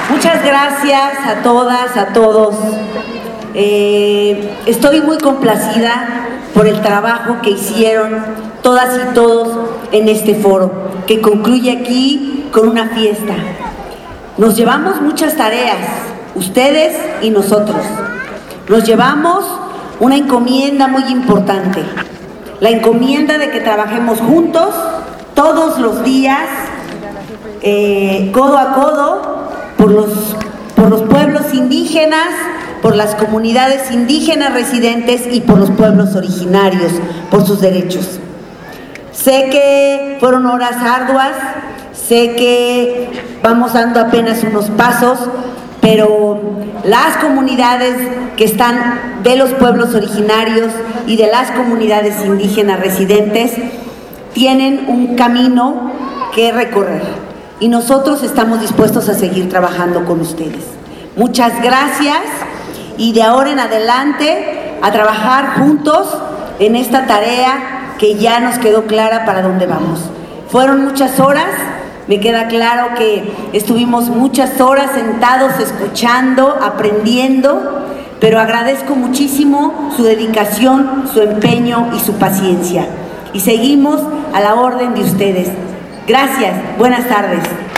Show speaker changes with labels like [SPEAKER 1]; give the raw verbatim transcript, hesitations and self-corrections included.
[SPEAKER 1] Muchas gracias a todas, a todos. Eh, estoy muy complacida por el trabajo que hicieron todas y todos en este foro, que concluye aquí con una fiesta. Nos llevamos muchas tareas, ustedes y nosotros. Nos llevamos una encomienda muy importante, la encomienda de que trabajemos juntos todos los días, eh, codo a codo, por los, por los pueblos indígenas, por las comunidades indígenas residentes y por los pueblos originarios, por sus derechos. Sé que fueron horas arduas, sé que vamos dando apenas unos pasos, pero las comunidades que están de los pueblos originarios y de las comunidades indígenas residentes tienen un camino que recorrer y nosotros estamos dispuestos a seguir trabajando con ustedes. Muchas gracias y de ahora en adelante a trabajar juntos en esta tarea que ya nos quedó clara para dónde vamos. Fueron muchas horas, me queda claro que estuvimos muchas horas sentados escuchando, aprendiendo, pero agradezco muchísimo su dedicación, su empeño y su paciencia. Y seguimos a la orden de ustedes. Gracias, buenas tardes.